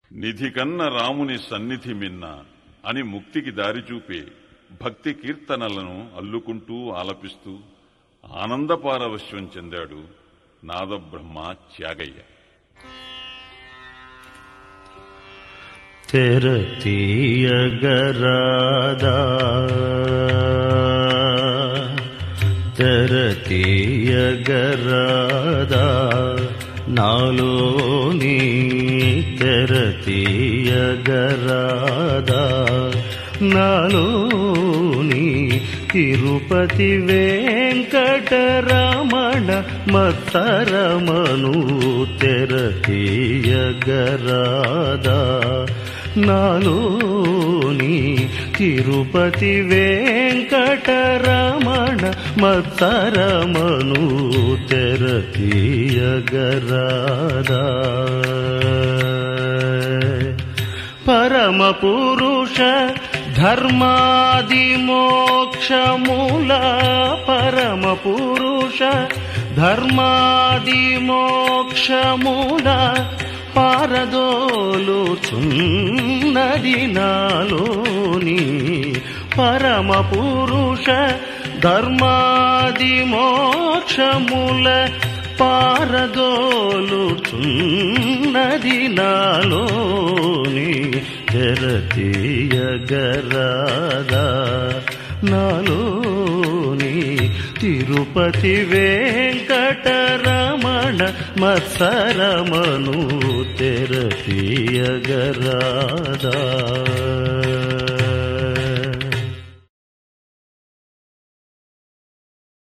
నిధి కన్న రాముని సన్నిధి మిన్న అని ముక్తికి దారి చూపే భక్తి కీర్తనలను అల్లుకుంటూ ఆలపిస్తూ ఆనందపారవశ్యం చెందాడు నాదబ్రహ్మ త్యాగయ్య. తెరతీయగరాదా తెరతీయగరాదా నాలోని తెరతీయగరాదా నాలోని తిరుపతి వెంకటరమణ మత్తరమను తెరతీయగరాదా నాలోని తిరుపతి వెంకటరమణ మత్తరమను తెరతీయగరాదా పరమ పురుష ధర్మాది మోక్షమూల పరమ పురుష ధర్మాది మోక్షమూల పారదోలుచున్నది నాలోని పరమ పురుష ధర్మాది మోక్షముల పారదోలుచున్నది నాలోని తెరతీయగరాదా నాలోని తిరుపతి వెంకటరమణ మత్సరమను తెరతీయగరాదా.